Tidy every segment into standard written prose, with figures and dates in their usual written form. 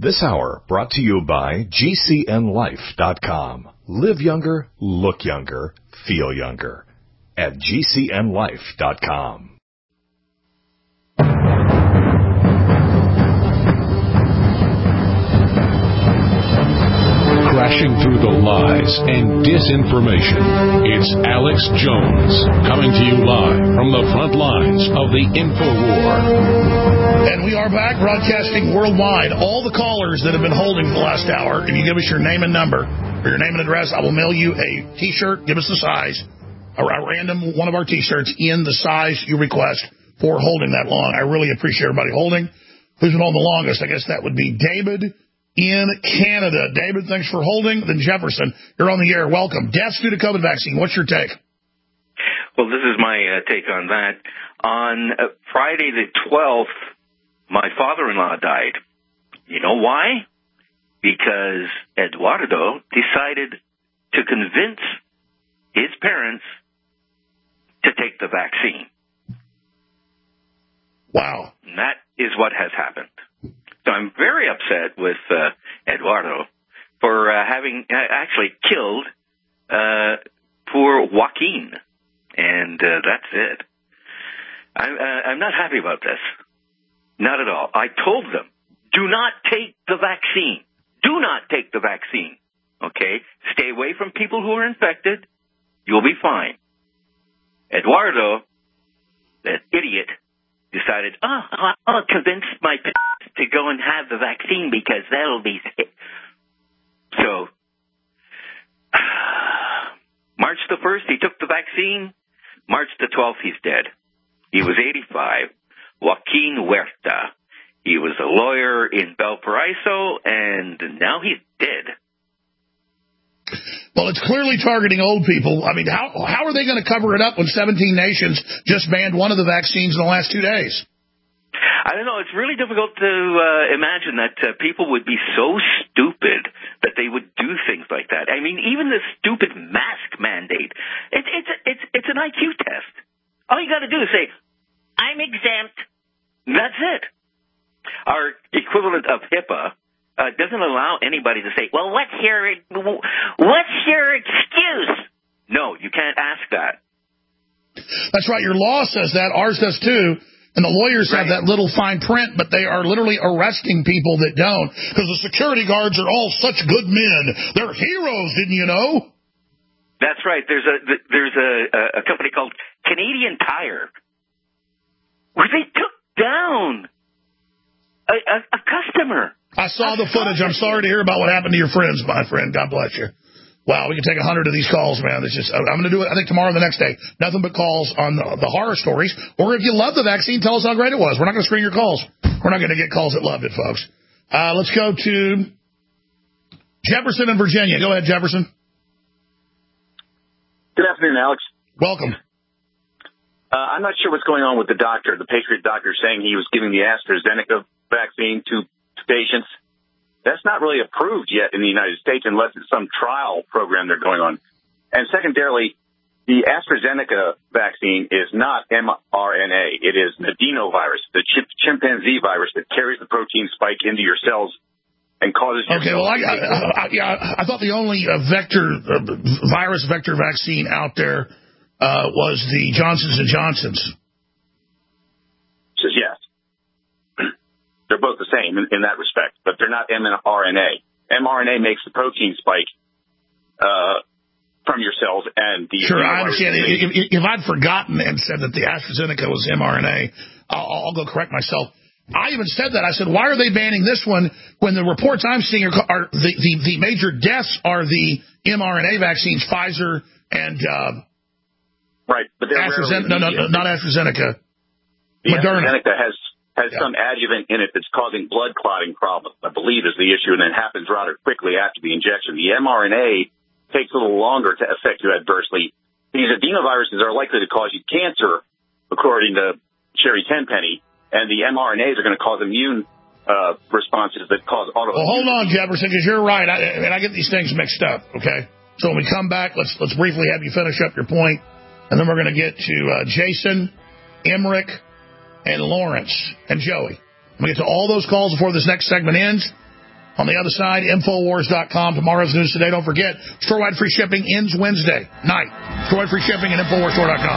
This hour brought to you by GCNLife.com. Live younger, look younger, feel younger at GCNLife.com. Crashing through the lies and disinformation. It's Alex Jones coming to you live from the front lines of the InfoWar. And we are back broadcasting worldwide. All the callers that have been holding for the last hour, if you give us your name and number or your name and address, I will mail you a T-shirt. Give us the size, a random one of our T-shirts in the size you request for holding that long. I really appreciate everybody holding. Who's been on the longest? I guess that would be David in Canada. David, thanks for holding. Then Jefferson, you're on the air. Welcome. Deaths due to COVID vaccine. What's your take? Well, this is my take on that. On Friday the 12th, my father-in-law died. You know why? Because Eduardo decided to convince his parents to take the vaccine. Wow. And that is what has happened. So I'm very upset with Eduardo for having actually killed poor Joaquin. And that's it. I'm not happy about this. Not at all. I told them, do not take the vaccine. Do not take the vaccine. Okay? Stay away from people who are infected. You'll be fine. Eduardo, that idiot, decided, I'll convince my parents to go and have the vaccine because that'll be safe. So, March the 1st, he took the vaccine. March the 12th, he's dead. He was 85. Joaquin Huerta. He was a lawyer in Valparaiso, and now he's dead. Well, it's clearly targeting old people. I mean, how are they going to cover it up when 17 nations just banned one of the vaccines in the last 2 days? I don't know. It's really difficult to imagine that people would be so stupid that they would do things like that. I mean, even the stupid mask mandate, it's an IQ test. All you got to do is say, I'm exempt. That's it. Our equivalent of HIPAA doesn't allow anybody to say, well, what's your excuse? No, you can't ask that. That's right. Your law says that. Ours does too. And the lawyers have that little fine print, but they are literally arresting people that don't because the security guards are all such good men. They're heroes, didn't you know? That's right. There's a company called Canadian Tire where they took down a customer. I saw the footage. I'm sorry to hear about what happened to your friends, my friend. God bless you. Wow, we can take 100 of these calls, man. It's just, I'm going to do it, I think, tomorrow or the next day. Nothing but calls on the horror stories. Or if you love the vaccine, tell us how great it was. We're not going to screen your calls. We're not going to get calls that loved it, folks. Let's go to Jefferson in Virginia. Go ahead, Jefferson. Good afternoon, Alex. Welcome. I'm not sure what's going on with the doctor, the Patriot doctor, saying he was giving the AstraZeneca vaccine to patients. That's not really approved yet in the United States unless it's some trial program they're going on. And secondarily, the AstraZeneca vaccine is not mRNA. It is adenovirus, the chimpanzee virus that carries the protein spike into your cells and causes your cells. I thought the only virus vector vaccine out there was the Johnson & Johnson's. Yes. They're both the same in that respect, but they're not mRNA. mRNA makes the protein spike from your cells. And the sure, I understand. If I'd forgotten and said that the AstraZeneca was mRNA, I'll go correct myself. I even said that. I said, why are they banning this one when the reports I'm seeing are the major deaths are the mRNA vaccines, Pfizer and right, but AstraZeneca. No, not AstraZeneca. The Moderna. AstraZeneca has some adjuvant in it that's causing blood clotting problems, I believe, is the issue, and it happens rather quickly after the injection. The mRNA takes a little longer to affect you adversely. These adenoviruses are likely to cause you cancer, according to Sherry Tenpenny, and the mRNAs are going to cause immune responses that cause autoimmune. Well, hold on, Jefferson, because you're right, and I get these things mixed up, okay? So when we come back, let's briefly have you finish up your point, and then we're going to get to Jason, Emmerich, and Lawrence, and Joey. I'm going to get to all those calls before this next segment ends. On the other side, Infowars.com. Tomorrow's news today. Don't forget, store-wide free shipping ends Wednesday night. Store-wide free shipping at InfoWarsStore.com.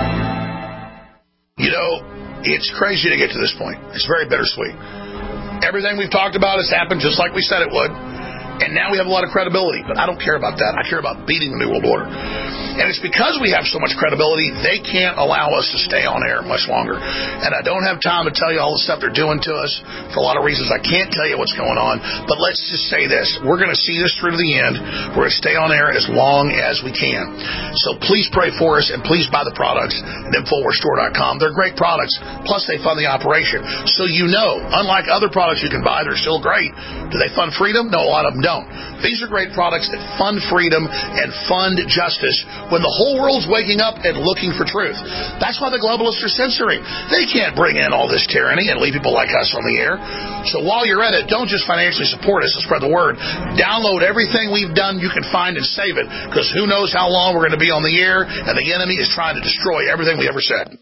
You know, it's crazy to get to this point. It's very bittersweet. Everything we've talked about has happened just like we said it would. And now we have a lot of credibility, but I don't care about that. I care about beating the New World Order. And it's because we have so much credibility, they can't allow us to stay on air much longer. And I don't have time to tell you all the stuff they're doing to us for a lot of reasons. I can't tell you what's going on, but let's just say this. We're going to see this through to the end. We're going to stay on air as long as we can. So please pray for us, and please buy the products at InfoWarsStore.com. They're great products, plus they fund the operation. So you know, unlike other products you can buy, they're still great. Do they fund freedom? No, a lot of them don't. These are great products that fund freedom and fund justice when the whole world's waking up and looking for truth. That's why the globalists are censoring. They can't bring in all this tyranny and leave people like us on the air. So while you're at it, don't just financially support us and spread the word. Download everything we've done you can find and save it, because who knows how long we're going to be on the air, and the enemy is trying to destroy everything we ever said.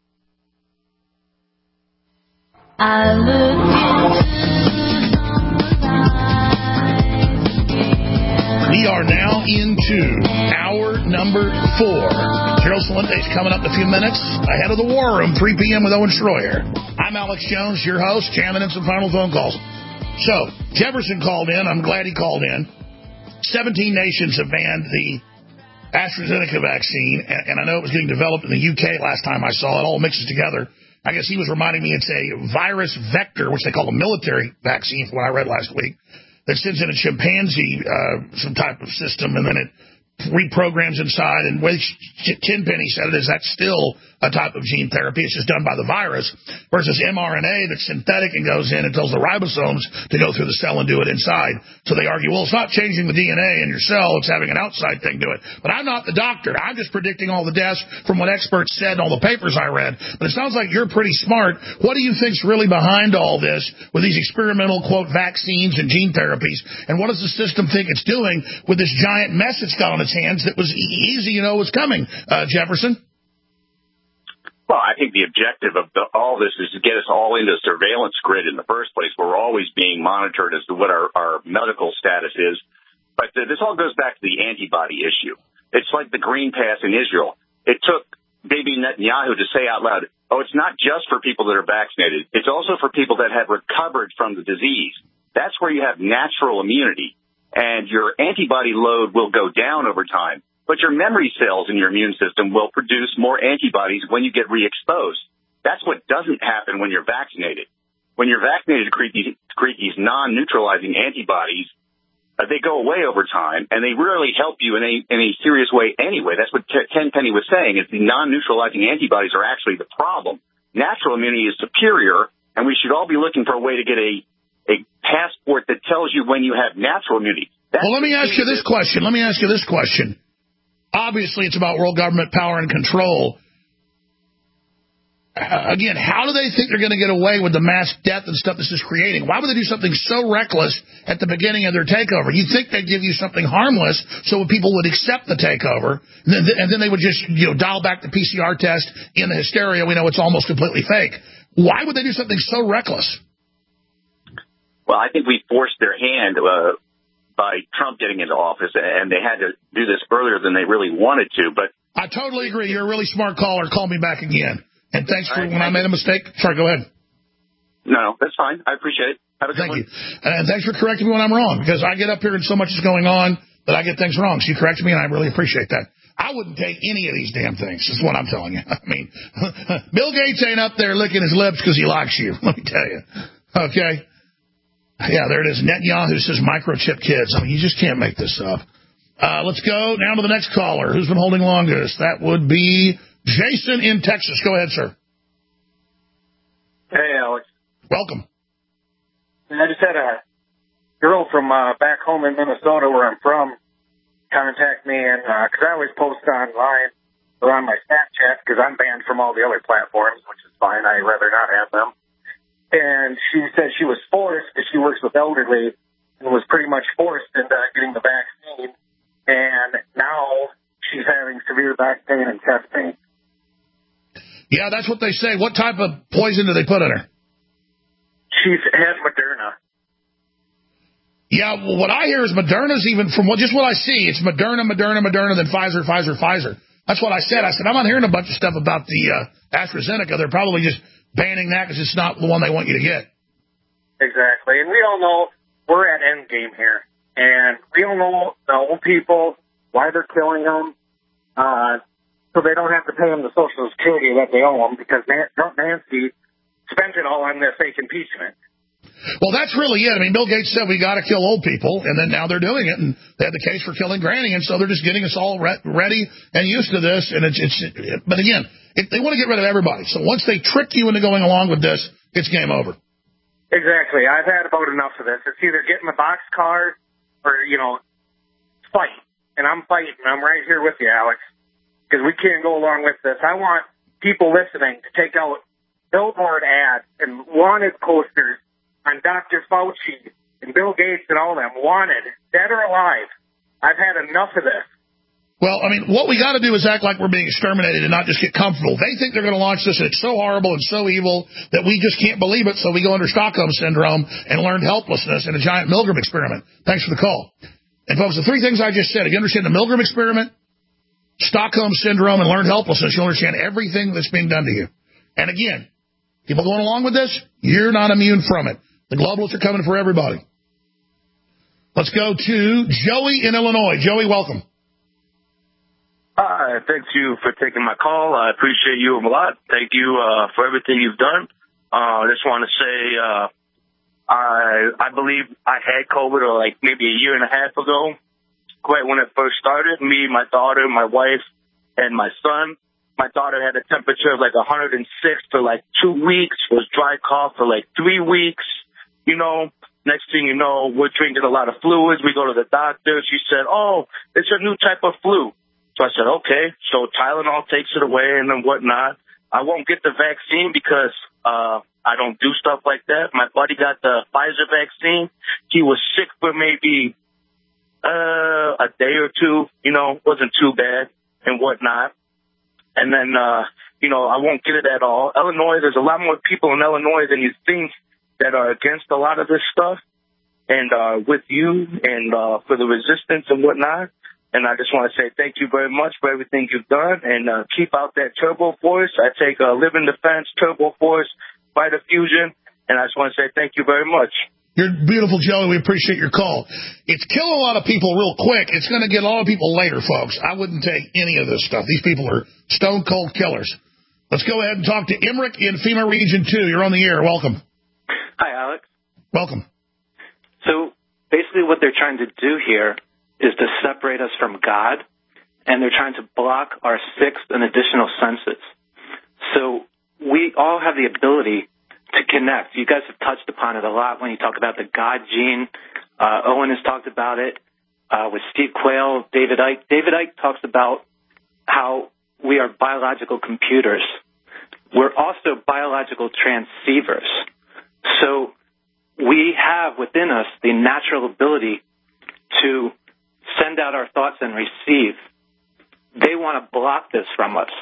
I look We are now into hour number 4. Gerald Celente is coming up in a few minutes. Ahead of the War Room, 3 p.m. with Owen Schroyer. I'm Alex Jones, your host, jamming in some final phone calls. So, Jefferson called in. I'm glad he called in. 17 nations have banned the AstraZeneca vaccine, and I know it was getting developed in the UK last time I saw it. All mixes together. I guess he was reminding me it's a virus vector, which they call a military vaccine, from what I read last week, that sends in a chimpanzee, some type of system, and then it reprograms inside. And the way Tenpenny said it is that's still a type of gene therapy. It's just done by the virus, versus mRNA that's synthetic and goes in and tells the ribosomes to go through the cell and do it inside. So they argue, well, it's not changing the DNA in your cell, it's having an outside thing do it. But I'm not the doctor. I'm just predicting all the deaths from what experts said in all the papers I read. But it sounds like you're pretty smart. What do you think's really behind all this with these experimental, quote, vaccines and gene therapies? And what does the system think it's doing with this giant mess it's got on its hands that was easy, was coming, Jefferson? Well, I think the objective of all this is to get us all into a surveillance grid in the first place, where we're always being monitored as to what our medical status is. But this all goes back to the antibody issue. It's like the Green Pass in Israel. It took Bibi Netanyahu to say out loud, oh, it's not just for people that are vaccinated. It's also for people that have recovered from the disease. That's where you have natural immunity, and your antibody load will go down over time. But your memory cells in your immune system will produce more antibodies when you get re-exposed. That's what doesn't happen when you're vaccinated. When you're vaccinated to create these non-neutralizing antibodies, they go away over time, and they rarely help you in a serious way anyway. That's what Tenpenny was saying, is the non-neutralizing antibodies are actually the problem. Natural immunity is superior, and we should all be looking for a way to get a passport that tells you when you have natural immunity. Well, let me ask you this question. Obviously, it's about world government power and control. Again, how do they think they're going to get away with the mass death and stuff this is creating? Why would they do something so reckless at the beginning of their takeover? You'd think they'd give you something harmless so people would accept the takeover, and then they would just dial back the PCR test in the hysteria. We know it's almost completely fake. Why would they do something so reckless? Well, I think we forced their hand by Trump getting into office, and they had to do this earlier than they really wanted to. But I totally agree. You're a really smart caller. Call me back again. And thanks for when I made a mistake. Sorry, go ahead. No, that's fine. I appreciate it. Have a good one. Thank you. And thanks for correcting me when I'm wrong, because I get up here and so much is going on that I get things wrong. So you correct me, and I really appreciate that. I wouldn't take any of these damn things. That's what I'm telling you. I mean, Bill Gates ain't up there licking his lips because he likes you. Let me tell you. Okay? Yeah, there it is. Netanyahu says microchip kids. I mean, you just can't make this up. Let's go now to the next caller. Who's been holding longest? That would be Jason in Texas. Go ahead, sir. Hey, Alex. Welcome. I just had a girl from back home in Minnesota, where I'm from, contact me, and because I always post online or on my Snapchat, because I'm banned from all the other platforms, which is fine. I'd rather not have them. And she said she was forced, because she works with elderly, and was pretty much forced into getting the vaccine. And now she's having severe back pain and chest pain. Yeah, that's what they say. What type of poison do they put in her? She's had Moderna. Yeah, well, what I hear is Moderna's even, from what I see, it's Moderna, then Pfizer. That's what I said. I said, I'm not hearing a bunch of stuff about the AstraZeneca. They're probably just banning that because it's not the one they want you to get. Exactly. And we all know we're at endgame here. And we all know the old people, why they're killing them, so they don't have to pay them the Social Security that they owe them because Nancy spent it all on their fake impeachment. Well, that's really it. I mean, Bill Gates said we got to kill old people, and then now they're doing it, and they had the case for killing Granny, and so they're just getting us all ready and used to this. And but again, they want to get rid of everybody. So once they trick you into going along with this, it's game over. Exactly. I've had about enough of this. It's either get in the boxcar or fight. And I'm fighting. I'm right here with you, Alex, because we can't go along with this. I want people listening to take out billboard ads and wanted posters on Dr. Fauci and Bill Gates and all them, wanted, dead or alive. I've had enough of this. Well, I mean, what we got to do is act like we're being exterminated and not just get comfortable. They think they're going to launch this, and it's so horrible and so evil that we just can't believe it, so we go under Stockholm Syndrome and learned helplessness in a giant Milgram experiment. Thanks for the call. And, folks, the three things I just said, if you understand the Milgram experiment, Stockholm Syndrome, and learned helplessness, you'll understand everything that's being done to you. And, again, people going along with this, you're not immune from it. The globalists are coming for everybody. Let's go to Joey in Illinois. Joey, welcome. Hi, thank you for taking my call. I appreciate you a lot. Thank you for everything you've done. I just want to say I believe I had COVID maybe a year and a half ago, right when it first started. Me, my daughter, my wife, and my son. My daughter had a temperature of 106 for 2 weeks, was dry cough for 3 weeks. Next thing you know, we're drinking a lot of fluids. We go to the doctor. She said, oh, it's a new type of flu. So I said, okay. So Tylenol takes it away and then whatnot. I won't get the vaccine because I don't do stuff like that. My buddy got the Pfizer vaccine. He was sick for maybe a day or two. Wasn't too bad and whatnot. And then, I won't get it at all. Illinois, there's a lot more people in Illinois than you think that are against a lot of this stuff, and with you and for the resistance and whatnot. And I just want to say thank you very much for everything you've done, and keep out that Turbo Force. I take Live in Defense, Turbo Force, Vitafusion, and I just want to say thank you very much. You're beautiful, Joey. We appreciate your call. It's killing a lot of people real quick. It's going to get a lot of people later, folks. I wouldn't take any of this stuff. These people are stone-cold killers. Let's go ahead and talk to Emmerich in FEMA Region 2. You're on the air. Welcome. Hi, Alex. Welcome. So basically what they're trying to do here is to separate us from God, and they're trying to block our sixth and additional senses. So we all have the ability to connect. You guys have touched upon it a lot when you talk about the God gene. Owen has talked about it with Steve Quayle, David Icke. David Icke talks about how we are biological computers. We're also biological transceivers. So we have within us the natural ability to send out our thoughts and receive. They want to block this from us.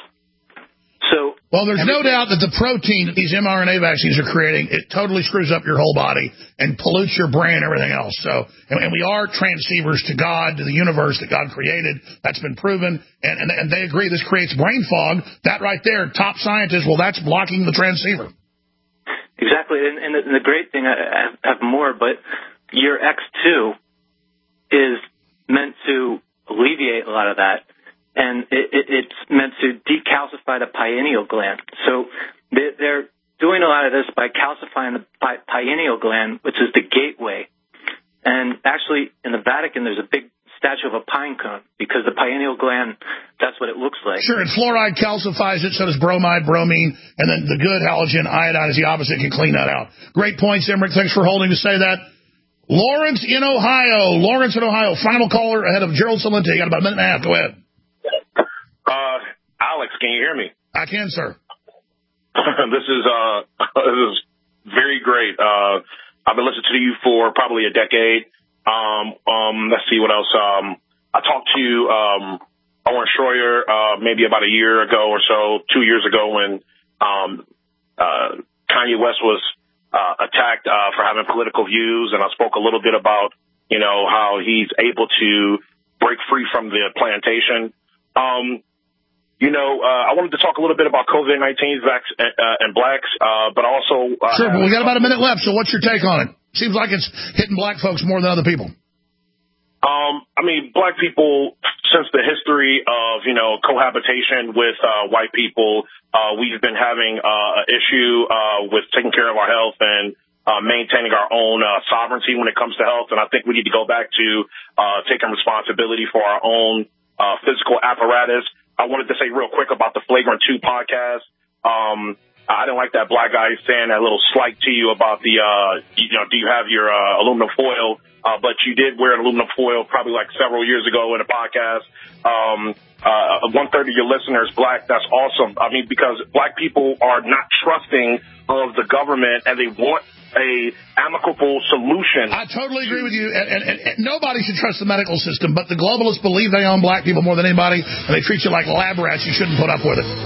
Well, there's no doubt that the protein that these mRNA vaccines are creating, it totally screws up your whole body and pollutes your brain and everything else. So, and we are transceivers to God, to the universe that God created. That's been proven. And they agree this creates brain fog. That right there, top scientists, well, that's blocking the transceiver. Exactly. And the great thing, I have more, but your X2 is meant to alleviate a lot of that. And it's meant to decalcify the pineal gland. So they're doing a lot of this by calcifying the pineal gland, which is the gateway. And actually, in the Vatican, there's a big statue of a pine cone because the pineal gland, that's what it looks like. Sure, and fluoride calcifies it, so does bromide, bromine, and then the good halogen iodine is the opposite, can clean that out. Great points, Emmerich. Thanks for holding to say that. Lawrence in Ohio. Final caller ahead of Gerald Salente. You got about a minute and a half. Go ahead. Alex, can you hear me? I can, sir. This is very great. I've been listening to you for probably a decade. Let's see what else. I talked to Owen Schroyer maybe about a year ago or so, 2 years ago, when Kanye West was attacked for having political views, and I spoke a little bit about how he's able to break free from the plantation. I wanted to talk a little bit about COVID-19 and blacks, but also... Sure, but we got about a minute left, so what's your take on it? Seems like it's hitting black folks more than other people. Black people, since the history of, cohabitation with white people, we've been having an issue with taking care of our health and maintaining our own sovereignty when it comes to health. And I think we need to go back to taking responsibility for our own physical apparatus. I wanted to say real quick about the Flagrant 2 podcast. I didn't like that black guy saying that little slight to you about the, do you have your aluminum foil? But you did wear an aluminum foil probably like several years ago in a podcast. 1/3 of your listeners black. That's awesome. Because black people are not trusting of the government and they want a amicable solution. I totally agree with you. And nobody should trust the medical system, but the globalists believe they own black people more than anybody, and they treat you like lab rats. You shouldn't put up with it.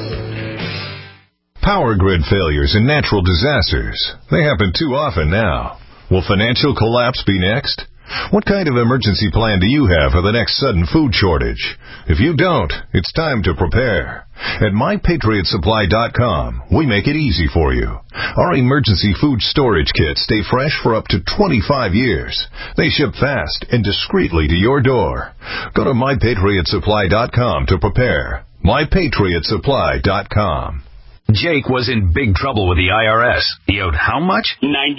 Power grid failures and natural disasters. They happen too often now. Will financial collapse be next? What kind of emergency plan do you have for the next sudden food shortage? If you don't, it's time to prepare. At MyPatriotSupply.com, we make it easy for you. Our emergency food storage kits stay fresh for up to 25 years. They ship fast and discreetly to your door. Go to MyPatriotSupply.com to prepare. MyPatriotSupply.com. Jake was in big trouble with the IRS. He owed how much?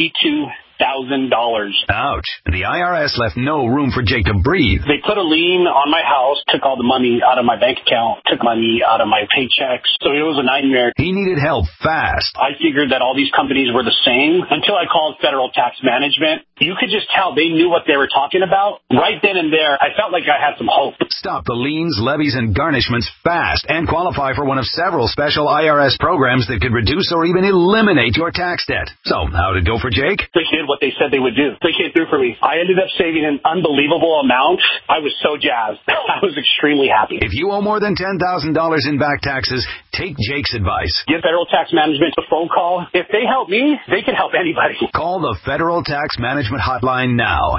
$92,000. Ouch. The IRS left no room for Jake to breathe. They put a lien on my house, took all the money out of my bank account, took money out of my paychecks. So it was a nightmare. He needed help fast. I figured that all these companies were the same until I called Federal Tax Management. You could just tell they knew what they were talking about. Right then and there, I felt like I had some hope. Stop the liens, levies, and garnishments fast and qualify for one of several special IRS programs that could reduce or even eliminate your tax debt. So, how'd it go for Jake? They did what they said they would do. They came through for me. I ended up saving an unbelievable amount. I was so jazzed. I was extremely happy. If you owe more than $10,000 in back taxes, take Jake's advice. Give Federal Tax Management a phone call. If they help me, they can help anybody. Call the Federal Tax Management Hotline now.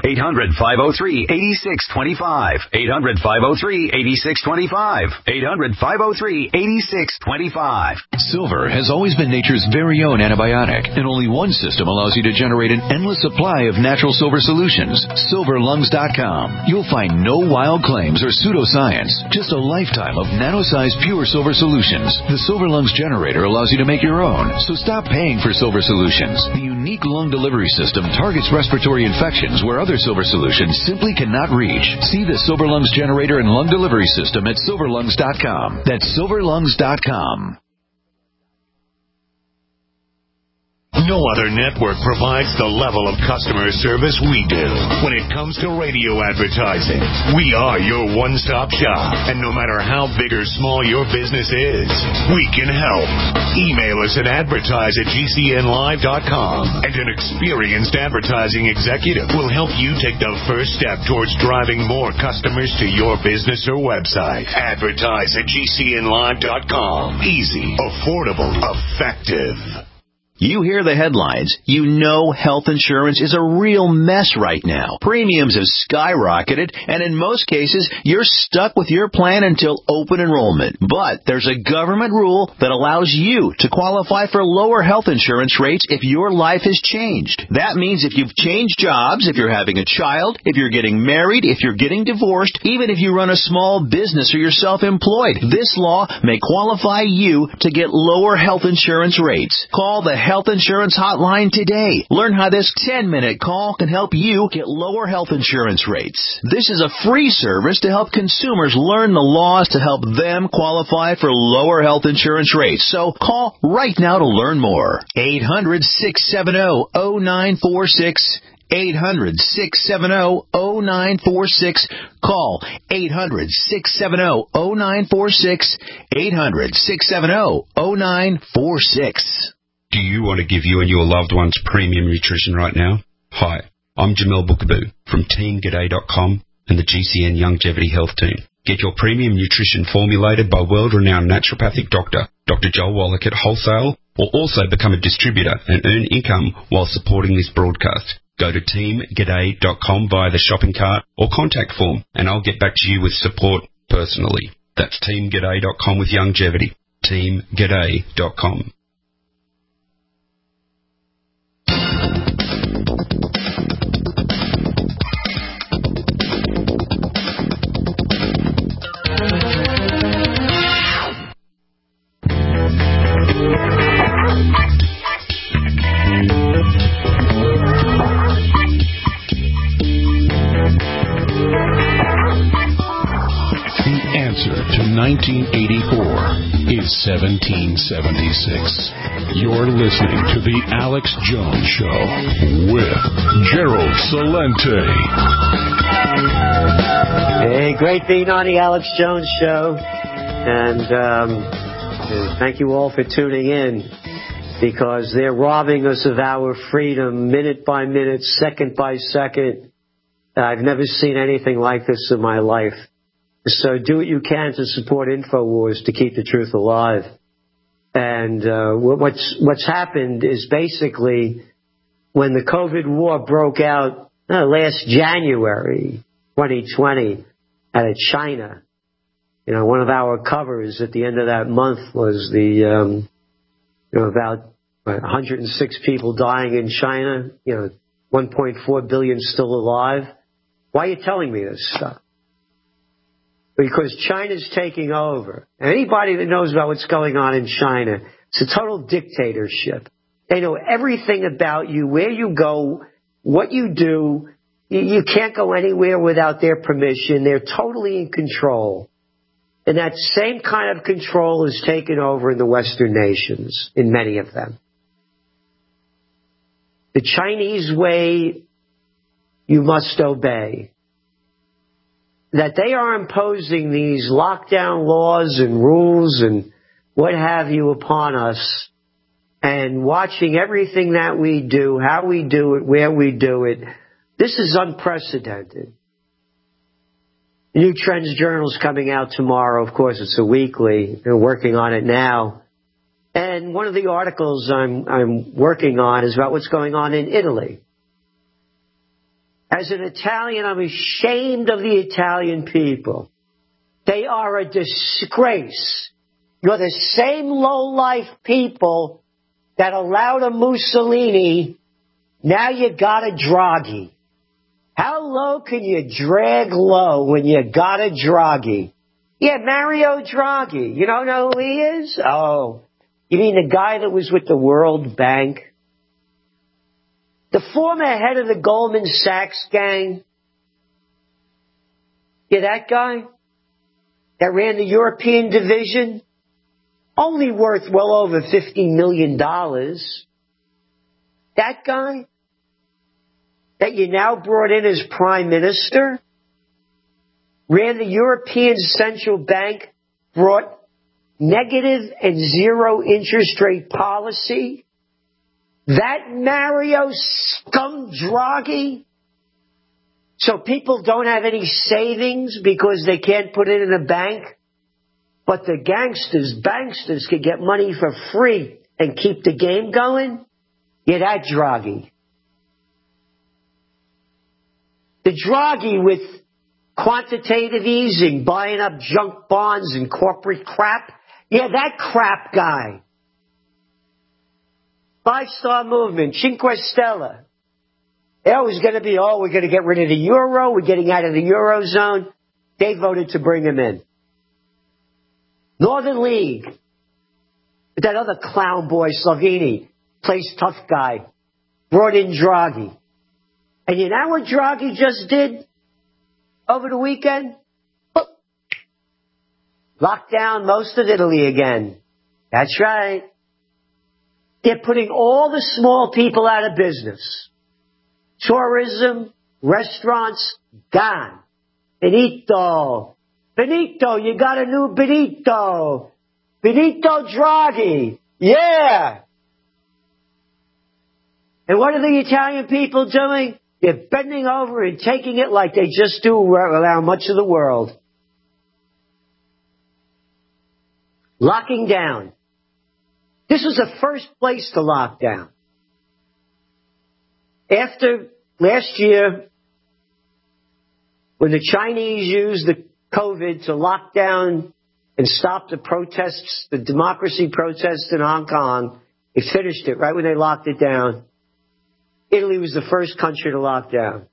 800-503-8625. 800-503-8625. 800-503-8625. Silver has always been nature's very own antibiotic, and only one system allows you to generate an endless supply of natural silver solutions. SilverLungs.com. You'll find no wild claims or pseudoscience, just a lifetime of nano-sized pure silver solutions. The Silver Lungs generator allows you to make your own, so stop paying for silver solutions. The unique lung delivery system targets respiratory infections where other silver solutions simply cannot reach. See the Silver Lungs generator and lung delivery system at SilverLungs.com. That's SilverLungs.com. No other network provides the level of customer service we do. When it comes to radio advertising, we are your one-stop shop. And no matter how big or small your business is, we can help. Email us at advertise@gcnlive.com, and an experienced advertising executive will help you take the first step towards driving more customers to your business or website. Advertise@gcnlive.com. Easy, affordable, effective. You hear the headlines. You know health insurance is a real mess right now. Premiums have skyrocketed, and in most cases, you're stuck with your plan until open enrollment. But there's a government rule that allows you to qualify for lower health insurance rates if your life has changed. That means if you've changed jobs, if you're having a child, if you're getting married, if you're getting divorced, even if you run a small business or you're self-employed, this law may qualify you to get lower health insurance rates. Call the Health Insurance Hotline today. Learn how this 10-minute call can help you get lower health insurance rates. This is a free service to help consumers learn the laws to help them qualify for lower health insurance rates. So call right now to learn more. 800-670-0946. 800-670-0946. Call 800-670-0946. 800-670-0946. Do you want to give you and your loved ones premium nutrition right now? Hi, I'm Jamel Bookaboo from TeamGaday.com and the GCN Longevity Health Team. Get your premium nutrition formulated by world-renowned naturopathic doctor, Dr. Joel Wallach at Wholesale, or also become a distributor and earn income while supporting this broadcast. Go to teamg'day.com via the shopping cart or contact form, and I'll get back to you with support personally. That's teamg'day.com with Youngevity. teamg'day.com. The answer to 1984 is 1776. You're listening to The Alex Jones Show with Gerald Celente. Hey, great being on The Alex Jones Show. And thank you all for tuning in, because they're robbing us of our freedom minute by minute, second by second. I've never seen anything like this in my life. So do what you can to support InfoWars to keep the truth alive. And what's happened is basically when the COVID war broke out last January 2020 out of China, one of our covers at the end of that month was the about 106 people dying in China, 1.4 billion still alive. Why are you telling me this stuff? Because China's taking over. Anybody that knows about what's going on in China, it's a total dictatorship. They know everything about you, where you go, what you do. You can't go anywhere without their permission. They're totally in control. And that same kind of control is taken over in the Western nations, in many of them. The Chinese way, you must obey. That they are imposing these lockdown laws and rules and what have you upon us, and watching everything that we do, how we do it, where we do it. This is unprecedented. The New Trends Journal is coming out tomorrow. Of course, it's a weekly. They're working on it now. And one of the articles I'm working on is about what's going on in Italy. As an Italian, I'm ashamed of the Italian people. They are a disgrace. You're the same low-life people that allowed a Mussolini. Now you got a Draghi. How low can you drag low when you got a Draghi? Yeah, Mario Draghi. You don't know who he is? Oh, you mean the guy that was with the World Bank? The former head of the Goldman Sachs gang. Yeah, that guy that ran the European division, only worth well over $50 million. That guy that you now brought in as prime minister, ran the European Central Bank, brought negative and zero interest rate policy. That Mario scum Draghi. So people don't have any savings because they can't put it in a bank. But the banksters can get money for free and keep the game going. Yeah, that Draghi. The Draghi with quantitative easing, buying up junk bonds and corporate crap. Yeah, that crap guy. Five-star movement, Cinque Stelle. It was going to be, we're going to get rid of the euro. We're getting out of the eurozone. They voted to bring him in. Northern League. That other clown boy, Salvini, plays tough guy. Brought in Draghi. And you know what Draghi just did over the weekend? Locked down most of Italy again. That's right. They're putting all the small people out of business. Tourism, restaurants, gone. Benito, you got a new Benito. Benito Draghi. Yeah. And what are the Italian people doing? They're bending over and taking it like they just do around much of the world. Locking down. This was the first place to lock down. After last year, when the Chinese used the COVID to lock down and stop the protests, the democracy protests in Hong Kong, they finished it right when they locked it down. Italy was the first country to lock down.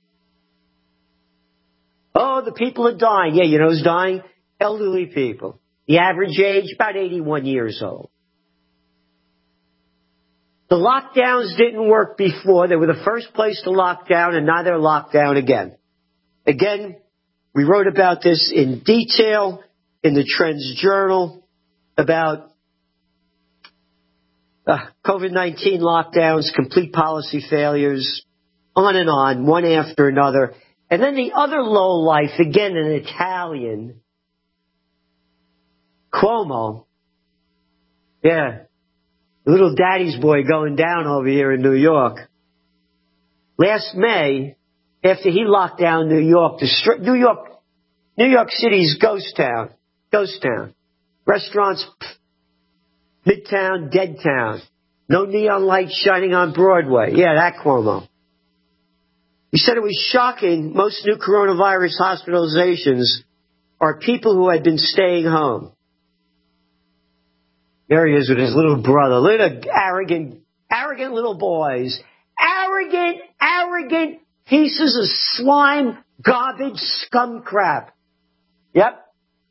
Oh, the people are dying. Yeah, you know who's dying? Elderly people. The average age, about 81 years old. The lockdowns didn't work before. They were the first place to lock down, and now they're locked down again. Again, we wrote about this in detail in the Trends Journal about COVID-19 lockdowns, complete policy failures, on, one after another. And then the other lowlife, again, an Italian, Cuomo. Yeah. Little daddy's boy going down over here in New York. Last May, after he locked down New York, New York City's ghost town. Restaurants, Midtown, dead town. No neon lights shining on Broadway. Yeah, that Cuomo. He said it was shocking. Most new coronavirus hospitalizations are people who had been staying home. There he is with his little brother. Little arrogant little boys. Arrogant pieces of slime, garbage, scum crap. Yep.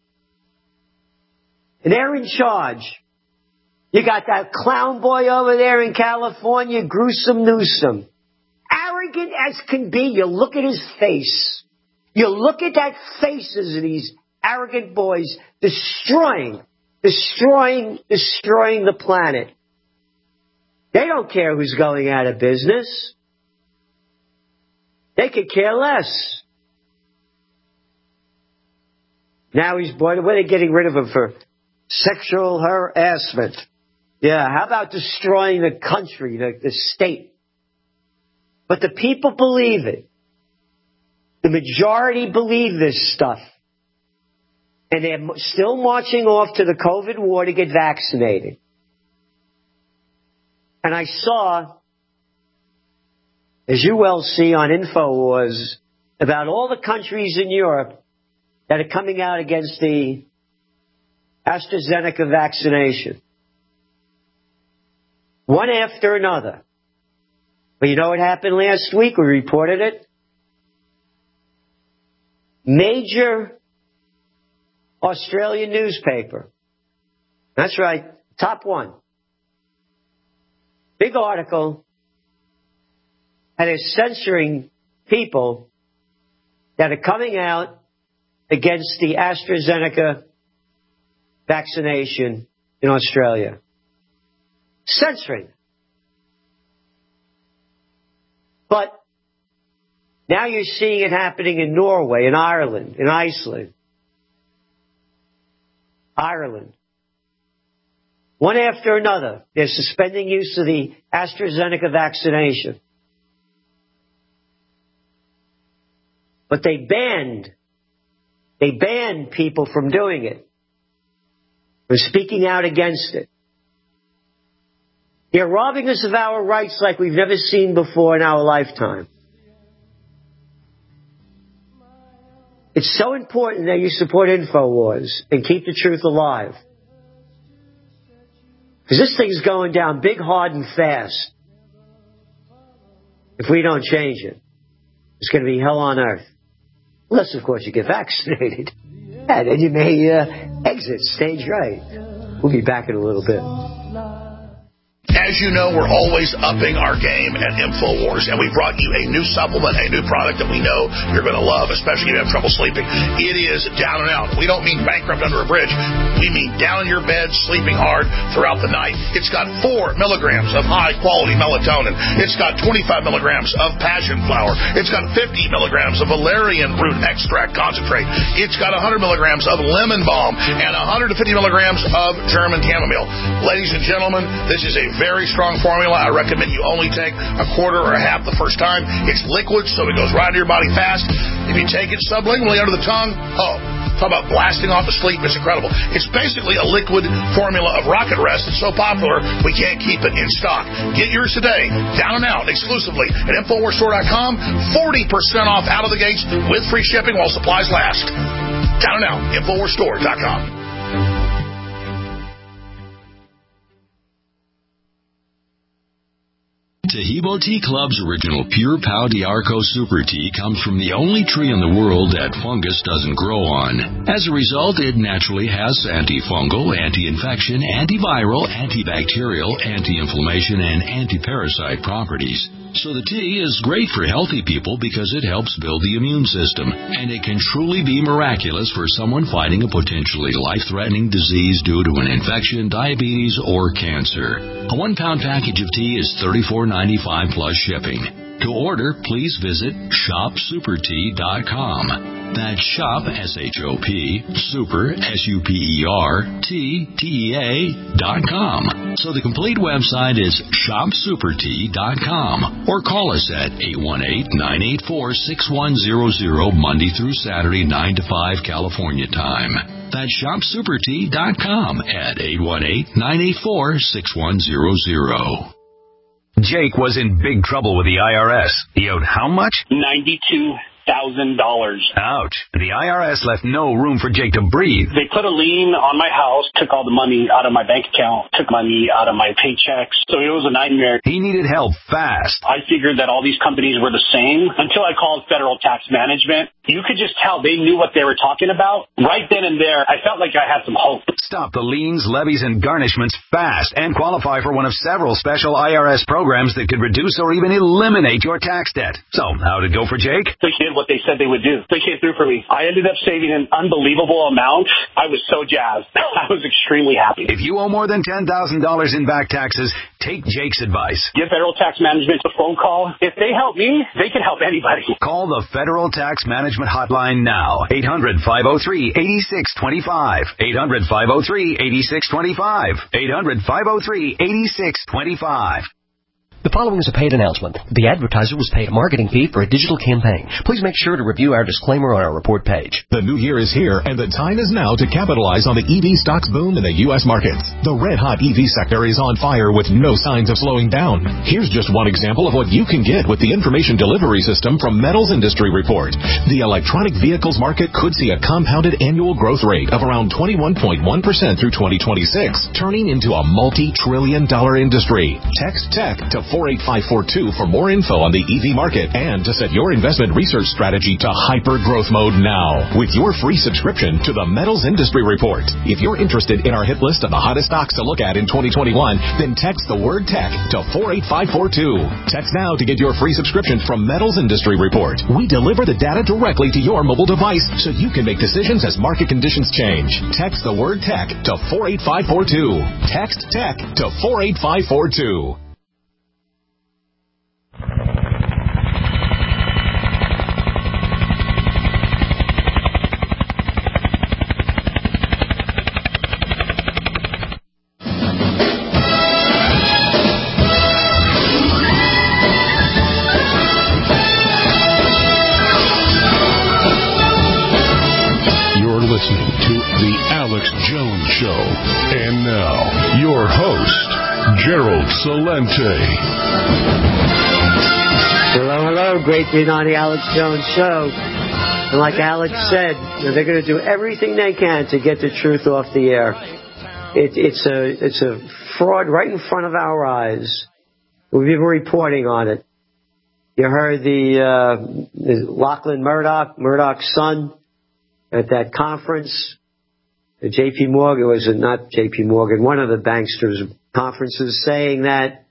And they're in charge. You got that clown boy over there in California, Gruesome Newsom. Arrogant as can be. You look at his face. You look at that faces of these arrogant boys destroying the planet. They don't care who's going out of business. They could care less. Now he's boy, what are they getting rid of him for? Sexual harassment. Yeah, how about destroying the country, the state? But the people believe it. The majority believe this stuff. And they're still marching off to the COVID war to get vaccinated. And I saw, as you well see on InfoWars, about all the countries in Europe that are coming out against the AstraZeneca vaccination. One after another. But you know what happened last week? We reported it. Major Australian newspaper. That's right. Top one. Big article. And is censoring people that are coming out against the AstraZeneca vaccination in Australia. Censoring. But now you're seeing it happening in Norway, in Ireland, in Iceland. Ireland. One after another, they're suspending use of the AstraZeneca vaccination. But they banned people from doing it, from speaking out against it. They're robbing us of our rights like we've never seen before in our lifetime. It's so important that you support InfoWars and keep the truth alive. Because this thing's going down big, hard, and fast. If we don't change it, it's going to be hell on earth. Unless, of course, you get vaccinated. And then you may exit stage right. We'll be back in a little bit. As you know, we're always upping our game at InfoWars, and we brought you a new supplement, a new product that we know you're going to love, especially if you have trouble sleeping. It is down and out. We don't mean bankrupt under a bridge. We mean down in your bed, sleeping hard throughout the night. It's got 4 milligrams of high-quality melatonin. It's got 25 milligrams of passion flower. It's got 50 milligrams of valerian root extract concentrate. It's got 100 milligrams of lemon balm and 150 milligrams of German chamomile. Ladies and gentlemen, this is a very strong formula. I recommend you only take a quarter or a half the first time. It's liquid, so it goes right into your body fast. If you take it sublingually under the tongue, Talk about blasting off to sleep. It's incredible. It's basically a liquid formula of Rocket Rest. It's so popular, we can't keep it in stock. Get yours today, down and out, exclusively at InfoWarsStore.com. 40% off out of the gates with free shipping while supplies last. Down and out, InfoWarsStore.com. Taheebo Tea Club's original Pure Pau d'Arco Super Tea comes from the only tree in the world that fungus doesn't grow on. As a result, it naturally has antifungal, anti-infection, antiviral, antibacterial, anti-inflammation, and anti-parasite properties. So the tea is great for healthy people because it helps build the immune system, and it can truly be miraculous for someone fighting a potentially life-threatening disease due to an infection, diabetes, or cancer. A 1-pound package of tea is $34.95 plus shipping. To order, please visit shopsupertea.com. That's shop, S-H-O-P, super, SUPERTEA.com. So the complete website is shopsupertea.com, or call us at 818-984-6100 Monday through Saturday, 9 to 5 California time. That's shopsupertea.com at 818-984-6100. Jake was in big trouble with the IRS. He owed how much? $92,000. Ouch. The IRS left no room for Jake to breathe. They put a lien on my house, took all the money out of my bank account, took money out of my paychecks. So it was a nightmare. He needed help fast. I figured that all these companies were the same until I called Federal Tax Management. You could just tell they knew what they were talking about. Right then and there, I felt like I had some hope. Stop the liens, levies, and garnishments fast and qualify for one of several special IRS programs that could reduce or even eliminate your tax debt. So, how'd it go for Jake? They did what they said they would do. They came through for me. I ended up saving an unbelievable amount. I was so jazzed. I was extremely happy. If you owe more than $10,000 in back taxes, take Jake's advice. Give Federal Tax Management a phone call. If they help me, they can help anybody. Call the Federal Tax Management Hotline now. 800-503-8625. 800-503-8625. 800-503-8625. The following is a paid announcement. The advertiser was paid a marketing fee for a digital campaign. Please make sure to review our disclaimer on our report page. The new year is here, and the time is now to capitalize on the EV stocks boom in the U.S. markets. The red-hot EV sector is on fire with no signs of slowing down. Here's just one example of what you can get with the information delivery system from Metals Industry Report. The electronic vehicles market could see a compounded annual growth rate of around 21.1% through 2026, turning into a multi-trillion-dollar industry. Text TECH to 48542 for more info on the EV market and to set your investment research strategy to hyper-growth mode now with your free subscription to the Metals Industry Report. If you're interested in our hit list of the hottest stocks to look at in 2021, then text the word TECH to 48542. Text now to get your free subscription from Metals Industry Report. We deliver the data directly to your mobile device so you can make decisions as market conditions change. Text the word TECH to 48542. Text TECH to 48542. Listening to The Alex Jones Show. And now, your host, Gerald Celente. Hello. Great being on The Alex Jones Show. And like Alex said, they're going to do everything they can to get the truth off the air. It's a fraud right in front of our eyes. We've been reporting on it. You heard the Lachlan Murdoch's son, at that conference, J.P. Morgan, was it not J.P. Morgan, one of the banksters' conferences, saying that,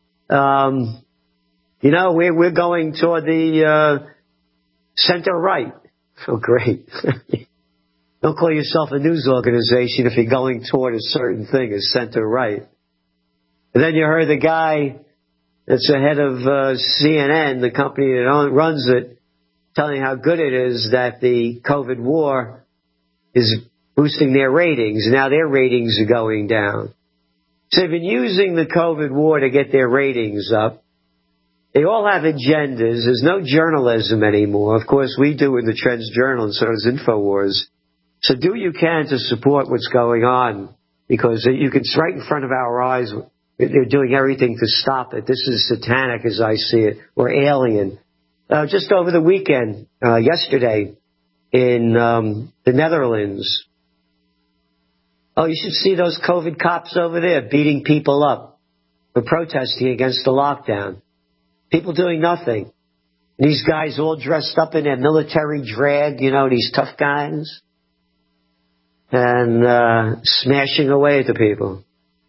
we're going toward the center right. Oh, great. Don't call yourself a news organization if you're going toward a certain thing as center right. And then you heard the guy that's the head of CNN, the company that runs it, telling how good it is that the COVID war is boosting their ratings. Now their ratings are going down. So they've been using the COVID war to get their ratings up. They all have agendas. There's no journalism anymore. Of course, we do in the Trends Journal, and so does InfoWars. So do what you can to support what's going on, because you can, right in front of our eyes, they're doing everything to stop it. This is satanic as I see it, or alien. Just over the weekend, yesterday, in the Netherlands. Oh, you should see those COVID cops over there beating people up for protesting against the lockdown. People doing nothing. These guys all dressed up in their military drag, you know, these tough guys. And smashing away at the people.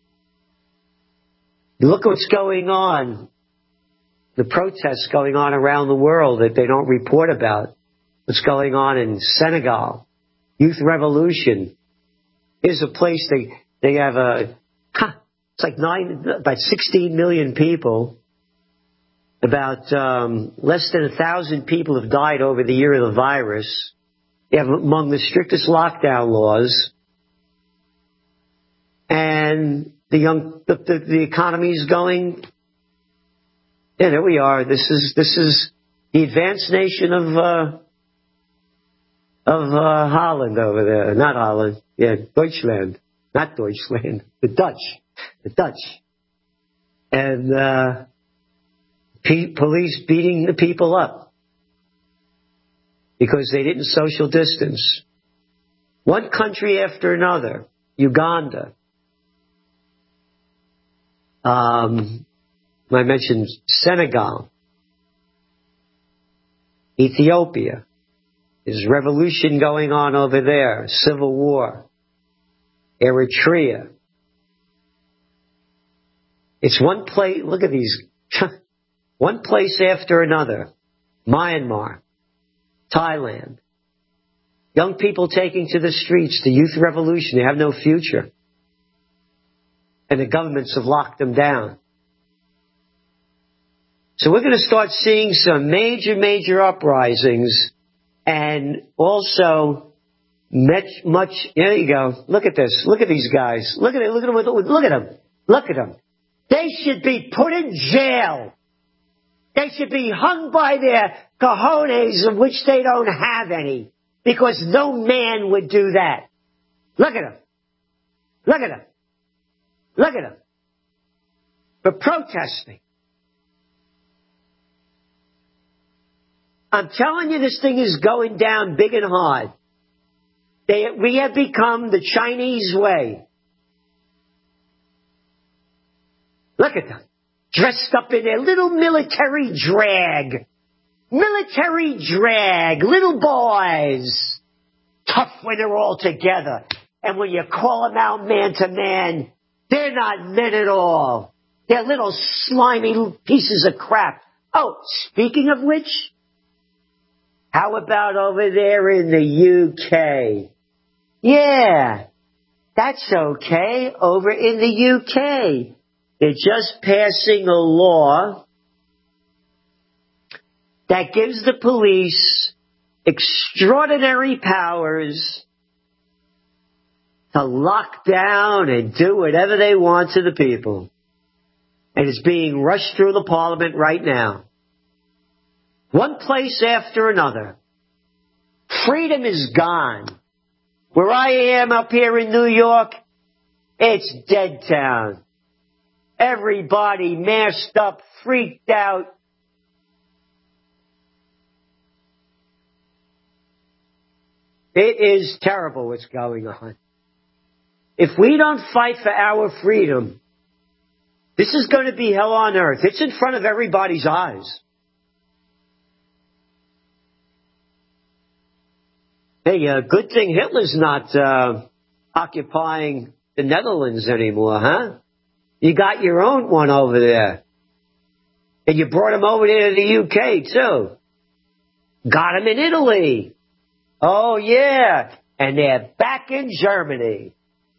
Look what's going on. The protests going on around the world that they don't report about. What's going on in Senegal. Youth Revolution. Here's a place they have it's like about 16 million people. About less than 1,000 people have died over the year of the virus. They have among the strictest lockdown laws. And the economy is going. Yeah, there we are. This is the advanced nation of Holland over there. Not Holland. Yeah, Deutschland. Not Deutschland. The Dutch. And police beating the people up because they didn't social distance. One country after another. Uganda. I mentioned Senegal. Ethiopia. There's revolution going on over there. Civil war. Eritrea. It's one place, look at these, one place after another. Myanmar. Thailand. Young people taking to the streets, the youth revolution, they have no future. And the governments have locked them down. So we're going to start seeing some major uprisings, and also much, there you go. Look at this. Look at these guys. Look at it. Look at them. Look at them. They should be put in jail. They should be hung by their cojones, of which they don't have any, because no man would do that. Look at them. Look at them. Look at them. For protesting. I'm telling you, this thing is going down big and hard. We have become the Chinese way. Look at them. Dressed up in their little military drag. Military drag. Little boys. Tough when they're all together. And when you call them out man to man, they're not men at all. They're little slimy pieces of crap. Oh, speaking of which, how about over there in the UK? Yeah, that's okay. Over in the UK, they're just passing a law that gives the police extraordinary powers to lock down and do whatever they want to the people. And it's being rushed through the parliament right now. One place after another. Freedom is gone. Where I am up here in New York, it's dead town. Everybody masked up, freaked out. It is terrible what's going on. If we don't fight for our freedom, this is going to be hell on earth. It's in front of everybody's eyes. Hey, good thing Hitler's not occupying the Netherlands anymore, huh? You got your own one over there. And you brought him over there to the UK, too. Got him in Italy. Oh, yeah. And they're back in Germany.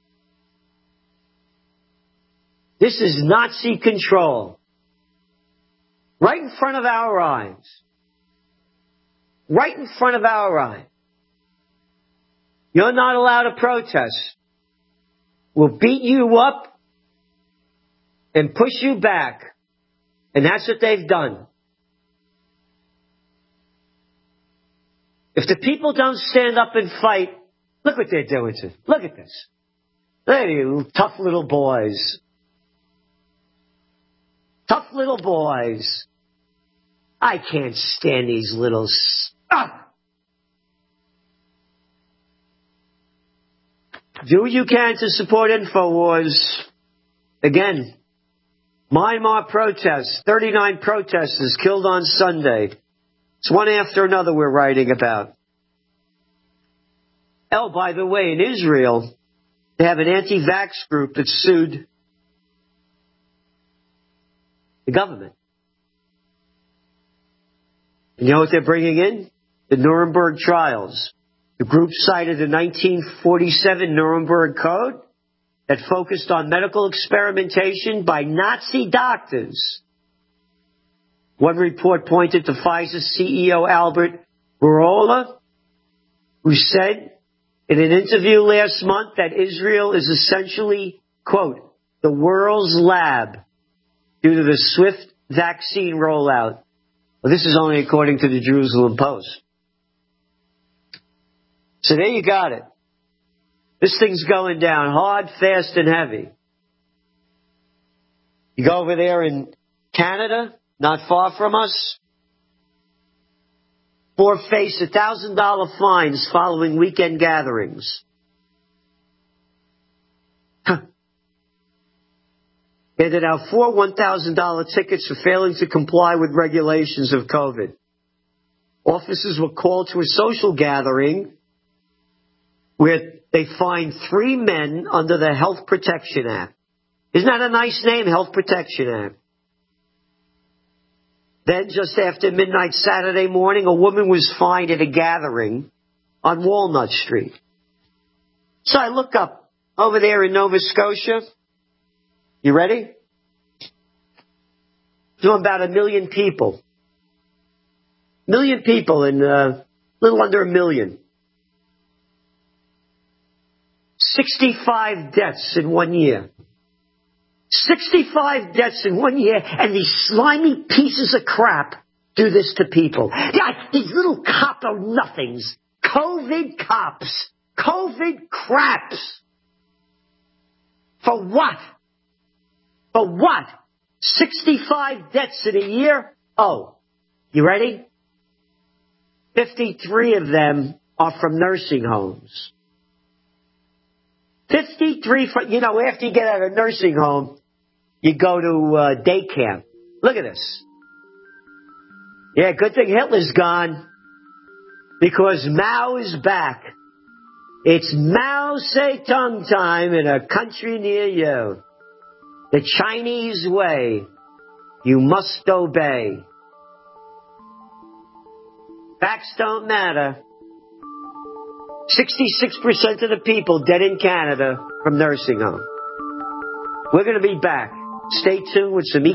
This is Nazi control. Right in front of our eyes. Right in front of our eyes. You're not allowed to protest. We'll beat you up and push you back. And that's what they've done. If the people don't stand up and fight, Look what they're doing to. Look at this. Hey, you tough little boys. Tough little boys. I can't stand these little... Do what you can to support InfoWars. Again, Myanmar protests. 39 protesters killed on Sunday. It's one after another we're writing about. Oh, by the way, in Israel, they have an anti-vax group that sued the government. You know what they're bringing in? The Nuremberg trials. The group cited the 1947 Nuremberg Code that focused on medical experimentation by Nazi doctors. One report pointed to Pfizer CEO Albert Bourla, who said in an interview last month that Israel is essentially, quote, the world's lab due to the swift vaccine rollout. Well, this is only according to the Jerusalem Post. So there you got it. This thing's going down hard, fast, and heavy. You go over there in Canada, not far from us, four face $1,000 fines following weekend gatherings. Handed out 4 $1,000 tickets for failing to comply with regulations of COVID. Officers were called to a social gathering where they fined 3 men under the Health Protection Act. Isn't that a nice name, Health Protection Act? Then, just after midnight Saturday morning, a woman was fined at a gathering on Walnut Street. So I look up over there in Nova Scotia. You ready? Doing about 1 million people. 1 million people in a little under 1 million. 65 deaths in 1 year. 65 deaths in 1 year, and these slimy pieces of crap do this to people. These little cop-o-nothings. COVID cops. COVID craps. For what? For what? 65 deaths in a year? Oh, you ready? 53 of them are from nursing homes. 53 from, after you get out of a nursing home, you go to day camp. Look at this. Yeah, good thing Hitler's gone, because Mao is back. It's Mao Zedong time in a country near you. The Chinese way. You must obey. Facts don't matter. 66% of the people dead in Canada from nursing home. We're going to be back. Stay tuned with some...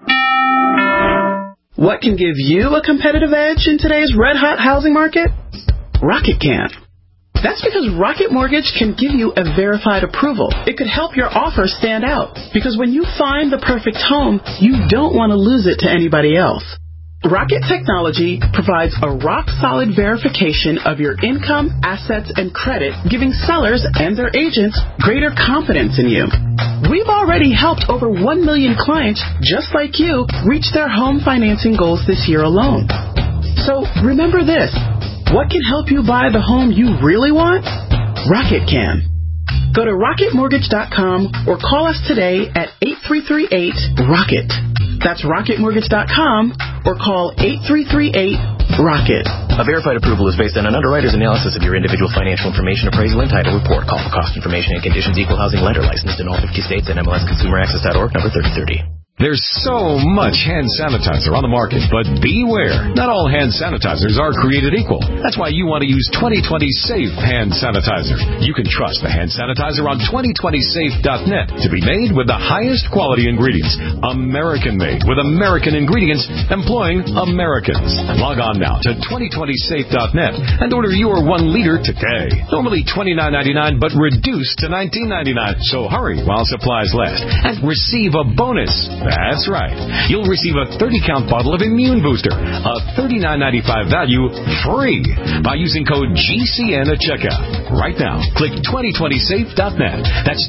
What can give you a competitive edge in today's red-hot housing market? Rocket can. That's because Rocket Mortgage can give you a verified approval. It could help your offer stand out, because when you find the perfect home, you don't want to lose it to anybody else. Rocket Technology provides a rock-solid verification of your income, assets, and credit, giving sellers and their agents greater confidence in you. We've already helped over 1 million clients just like you reach their home financing goals this year alone. So remember this. What can help you buy the home you really want? Rocket can. Go to rocketmortgage.com or call us today at 8338-ROCKET. That's rocketmortgage.com or call 8338-ROCKET. A verified approval is based on an underwriter's analysis of your individual financial information, appraisal, and title report. Call for cost information and conditions. Equal housing lender licensed in all 50 states and MLSConsumerAccess.org, number 3030. There's so much hand sanitizer on the market, but beware. Not all hand sanitizers are created equal. That's why you want to use 2020 Safe Hand Sanitizer. You can trust the hand sanitizer on 2020safe.net to be made with the highest quality ingredients. American-made with American ingredients, employing Americans. Log on now to 2020safe.net and order your 1 liter today. Normally $29.99, but reduced to $19.99. So hurry while supplies last and receive a bonus. That's right. You'll receive a 30-count bottle of Immune Booster, a $39.95 value, free by using code GCN at checkout. Right now, click 2020safe.net. That's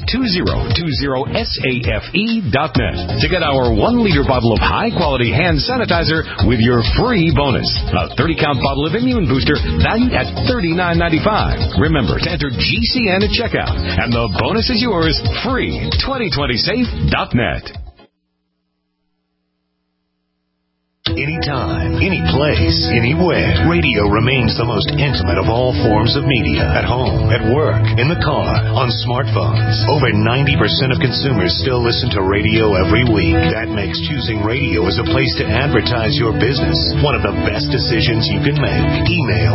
2020safe.net to get our 1-liter bottle of high-quality hand sanitizer with your free bonus. A 30-count bottle of Immune Booster valued at $39.95. Remember to enter GCN at checkout, and the bonus is yours free. 2020safe.net. Anytime, any place, anywhere. Radio remains the most intimate of all forms of media. At home, at work, in the car, on smartphones. Over 90% of consumers still listen to radio every week. That makes choosing radio as a place to advertise your business one of the best decisions you can make. Email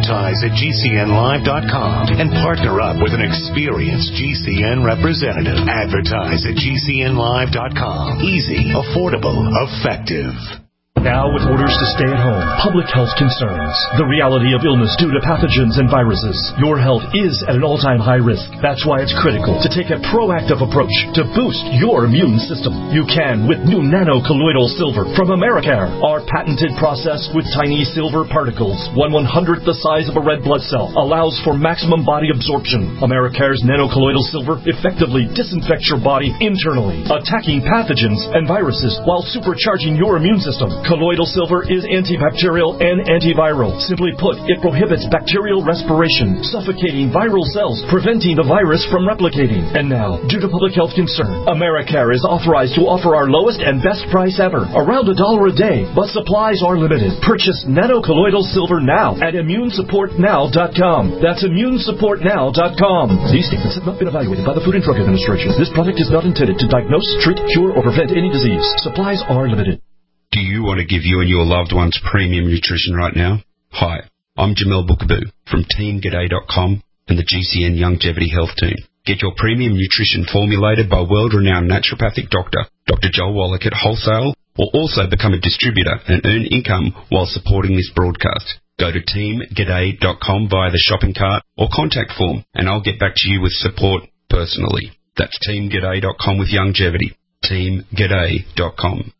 advertise@gcnlive.com and partner up with an experienced GCN representative. Advertise at gcnlive.com. Easy, affordable, effective. Now, with orders to stay at home, public health concerns, the reality of illness due to pathogens and viruses, your health is at an all-time high risk. That's why it's critical to take a proactive approach to boost your immune system. You can with new nano-colloidal silver from Americare. Our patented process with tiny silver particles, 1/100th the size of a red blood cell, allows for maximum body absorption. Americare's nano-colloidal silver effectively disinfects your body internally, attacking pathogens and viruses while supercharging your immune system. Colloidal silver is antibacterial and antiviral. Simply put, it prohibits bacterial respiration, suffocating viral cells, preventing the virus from replicating. And now, due to public health concern, Americare is authorized to offer our lowest and best price ever, around $1 a day, but supplies are limited. Purchase nano-colloidal silver now at ImmuneSupportNow.com. That's ImmuneSupportNow.com. These statements have not been evaluated by the Food and Drug Administration. This product is not intended to diagnose, treat, cure, or prevent any disease. Supplies are limited. Do you want to give you and your loved ones premium nutrition right now? Hi, I'm Jamel Bookaboo from TeamGaday.com and the GCN Longevity Health Team. Get your premium nutrition formulated by world-renowned naturopathic doctor, Dr. Joel Wallach at wholesale, or also become a distributor and earn income while supporting this broadcast. Go to TeamGaday.com via the shopping cart or contact form, and I'll get back to you with support personally. That's TeamGaday.com with longevity. TeamGaday.com.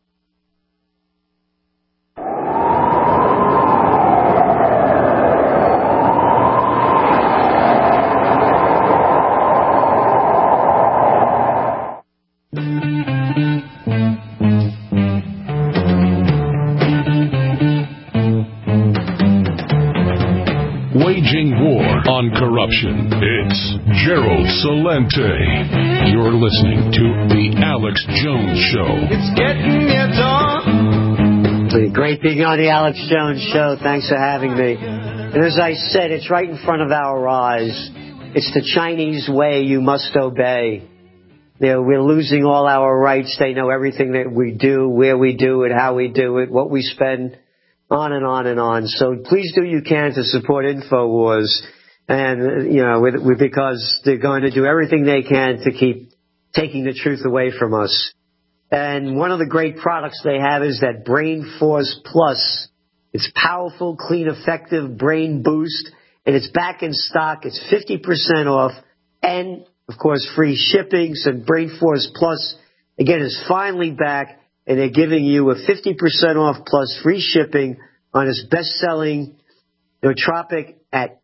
Waging war on corruption. It's Gerald Celente. You're listening to The Alex Jones Show. It's getting near dawn. Great being on The Alex Jones Show. Thanks for having me. And as I said, it's right in front of our eyes. It's the Chinese way you must obey. You know, we're losing all our rights. They know everything that we do, where we do it, how we do it, what we spend, on and on and on. So please do what you can to support InfoWars, and because they're going to do everything they can to keep taking the truth away from us. And one of the great products they have is that Brain Force Plus. It's powerful, clean, effective brain boost, and it's back in stock. It's 50% off, and of course free shipping. So Brain Force Plus again is finally back. And they're giving you a 50% off plus free shipping on his best-selling nootropic at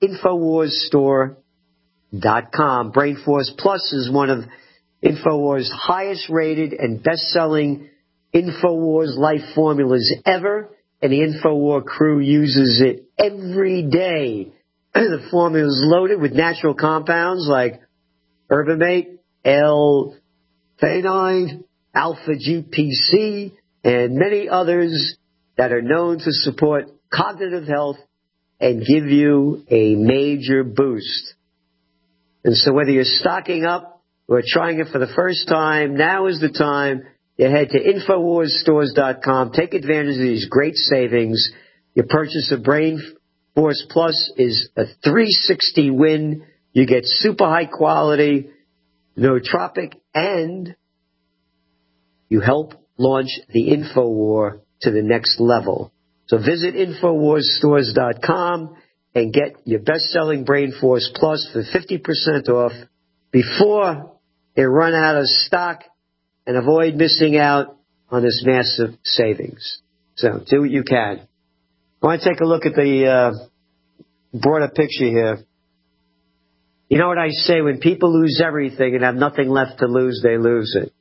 InfoWarsStore.com. Brain Force Plus is one of InfoWars' highest-rated and best-selling InfoWars Life formulas ever, and the InfoWars crew uses it every day. The formula is loaded with natural compounds like Herbamate, L-theanine, Alpha-GPC, and many others that are known to support cognitive health and give you a major boost. And so whether you're stocking up or trying it for the first time, now is the time. You head to InfoWarsStores.com. Take advantage of these great savings. Your purchase of Brain Force Plus is a 360 win. You get super high quality nootropic, and you help launch the InfoWar to the next level. So visit InfoWarsStores.com and get your best-selling Brain Force Plus for 50% off before they run out of stock and avoid missing out on this massive savings. So do what you can. I want to take a look at the broader picture here. You know what I say, when people lose everything and have nothing left to lose, they lose it.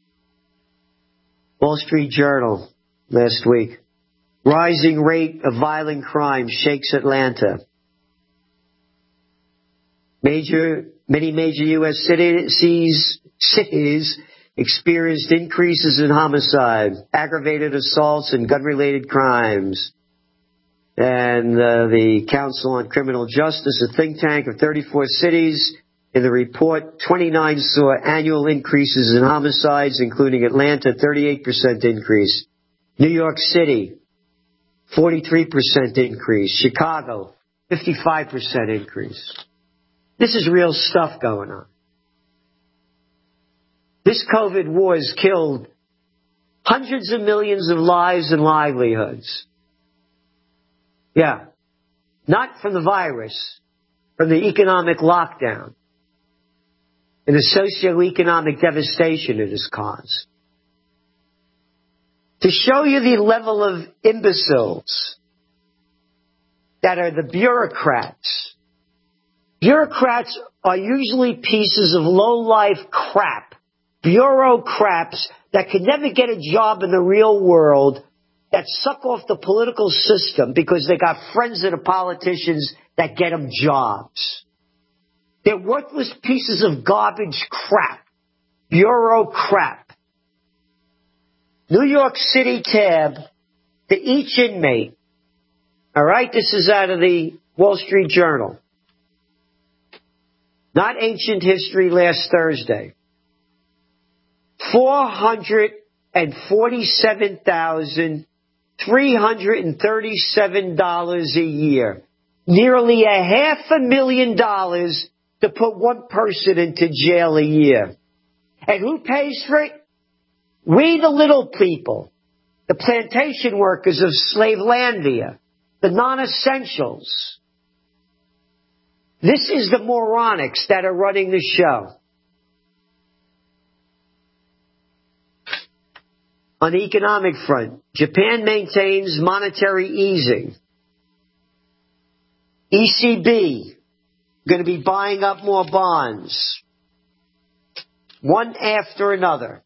Wall Street Journal last week. Rising rate of violent crime shakes Atlanta. Many major U.S. cities experienced increases in homicide, aggravated assaults, and gun-related crimes. And the Council on Criminal Justice, a think tank of 34 cities, in the report, 29 saw annual increases in homicides, including Atlanta, 38% increase. New York City, 43% increase. Chicago, 55% increase. This is real stuff going on. This COVID war has killed hundreds of millions of lives and livelihoods. Yeah. Not from the virus, from the economic lockdown and the socioeconomic devastation it has caused. To show you the level of imbeciles that are the bureaucrats. Bureaucrats are usually pieces of low-life crap. Bureaucrats that could never get a job in the real world, that suck off the political system because they got friends that are politicians that get them jobs. They're worthless pieces of garbage crap. Bureau crap. New York City tab to each inmate. All right, this is out of the Wall Street Journal. Not ancient history, last Thursday. $447,337 a year. Nearly $500,000 to put one person into jail a year. And who pays for it? We, the little people. The plantation workers of Slavelandia. The non-essentials. This is the moronics that are running the show. On the economic front, Japan maintains monetary easing. ECB going to be buying up more bonds, one after another.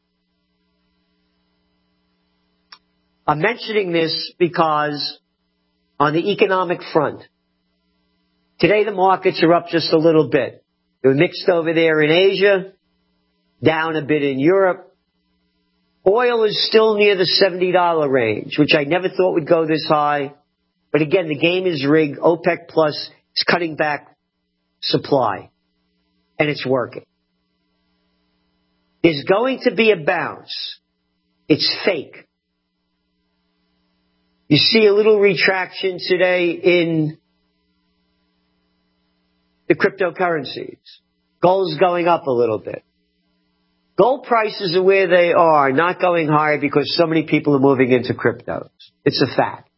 I'm mentioning this because on the economic front, today the markets are up just a little bit. They were mixed over there in Asia, down a bit in Europe. Oil is still near the $70 range, which I never thought would go this high. But again, the game is rigged. OPEC Plus is cutting back supply. And it's working. There's going to be a bounce. It's fake. You see a little retraction today in the cryptocurrencies. Gold's going up a little bit. Gold prices are where they are, not going higher because so many people are moving into cryptos. It's a fact.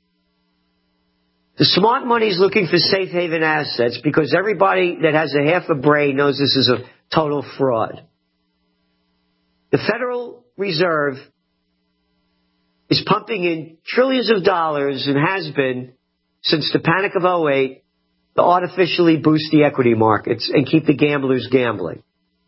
The smart money is looking for safe haven assets because everybody that has a half a brain knows this is a total fraud. The Federal Reserve is pumping in trillions of dollars and has been since the panic of 2008 to artificially boost the equity markets and keep the gamblers gambling.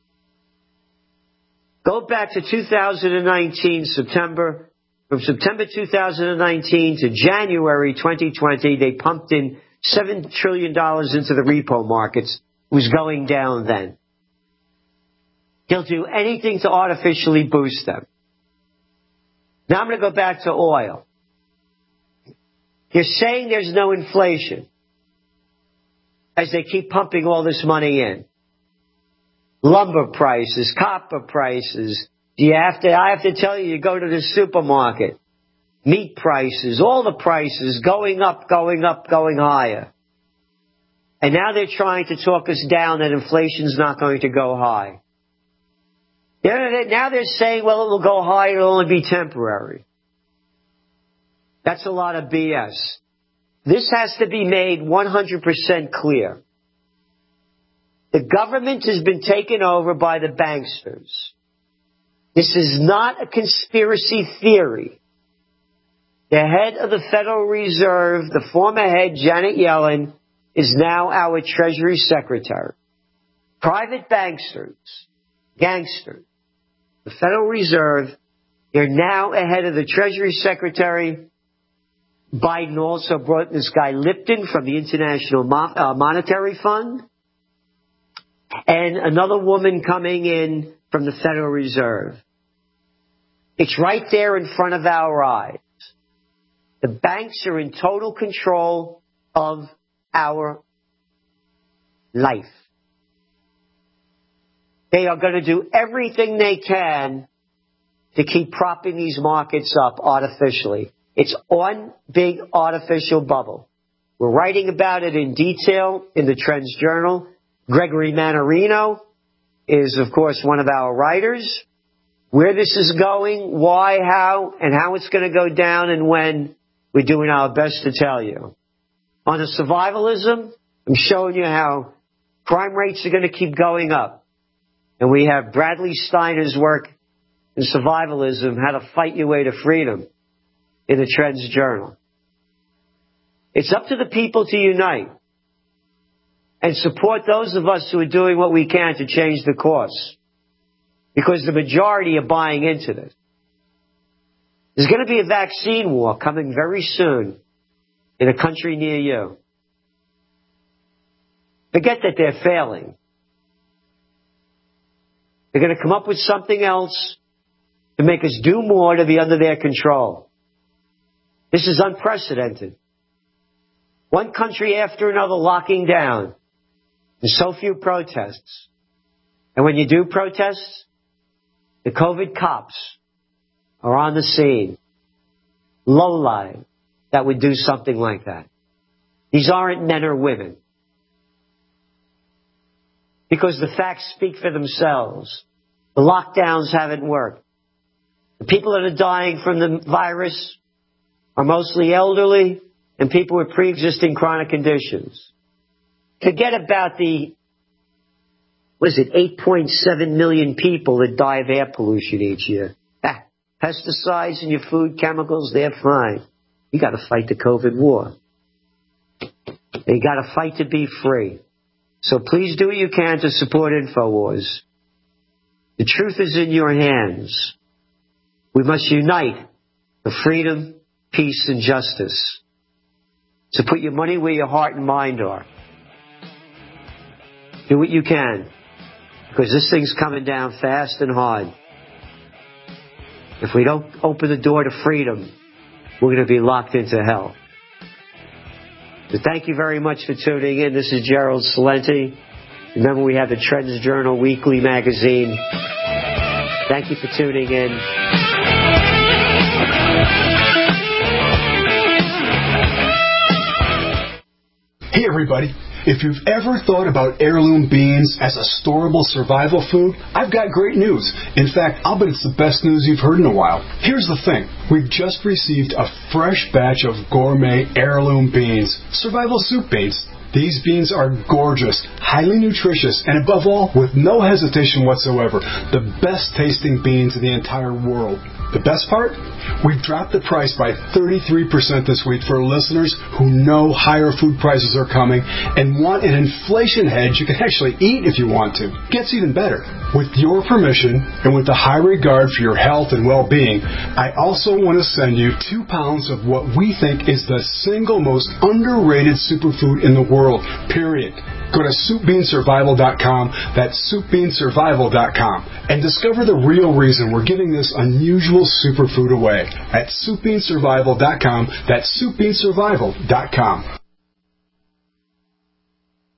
Go back to 2019, September. From September 2019 to January 2020, they pumped in $7 trillion into the repo markets. It was going down then. He'll do anything to artificially boost them. Now I'm going to go back to oil. You're saying there's no inflation as they keep pumping all this money in. Lumber prices, copper prices. I have to tell you go to the supermarket. Meat prices, all the prices going up, going higher. And now they're trying to talk us down that inflation's not going to go high. Now they're saying, well, it will go high, it'll only be temporary. That's a lot of BS. This has to be made 100% clear. The government has been taken over by the banksters. This is not a conspiracy theory. The head of the Federal Reserve, the former head, Janet Yellen, is now our Treasury Secretary. Private gangsters, the Federal Reserve, they're now ahead of the Treasury Secretary. Biden also brought this guy Lipton from the International Monetary Fund. And another woman coming in from the Federal Reserve. It's right there in front of our eyes. The banks are in total control of our life. They are going to do everything they can to keep propping these markets up artificially. It's one big artificial bubble. We're writing about it in detail in the Trends Journal. Gregory Mannarino is, of course, one of our writers. Where this is going, why, how, and how it's going to go down and when, we're doing our best to tell you. On the survivalism, I'm showing you how crime rates are going to keep going up. And we have Bradley Steiner's work in survivalism, how to fight your way to freedom, in the Trends Journal. It's up to the people to unite and support those of us who are doing what we can to change the course. Because the majority are buying into this. There's going to be a vaccine war coming very soon in a country near you. Forget that they're failing. They're going to come up with something else to make us do more to be under their control. This is unprecedented. One country after another locking down. And so few protests. And when you do protests, the COVID cops are on the scene. Lowline that would do something like that. These aren't men or women. Because the facts speak for themselves. The lockdowns haven't worked. The people that are dying from the virus are mostly elderly and people with pre-existing chronic conditions. Forget about the, 8.7 million people that die of air pollution each year. Pesticides in your food, chemicals, they're fine. You got to fight the COVID war. You got to fight to be free. So please do what you can to support InfoWars. The truth is in your hands. We must unite for freedom, peace, and justice. So put your money where your heart and mind are. Do what you can, because this thing's coming down fast and hard. If we don't open the door to freedom, we're going to be locked into hell. So thank you very much for tuning in. This is Gerald Celente. Remember, we have the Trends Journal Weekly magazine. Thank you for tuning in. Hey everybody, if you've ever thought about heirloom beans as a storable survival food, I've got great news. In fact, I'll bet it's the best news you've heard in a while. Here's the thing. We've just received a fresh batch of gourmet heirloom beans, survival soup beans. These beans are gorgeous, highly nutritious, and above all, with no hesitation whatsoever, the best tasting beans in the entire world. The best part? We've dropped the price by 33% this week for listeners who know higher food prices are coming and want an inflation hedge you can actually eat if you want to. Gets even better. With your permission and with the high regard for your health and well-being, I also want to send you 2 pounds of what we think is the single most underrated superfood in the world, period. Go to SoupBeanSurvival.com, that's SoupBeanSurvival.com, and discover the real reason we're giving this unusual superfood away at SoupBeanSurvival.com, that's SoupBeanSurvival.com.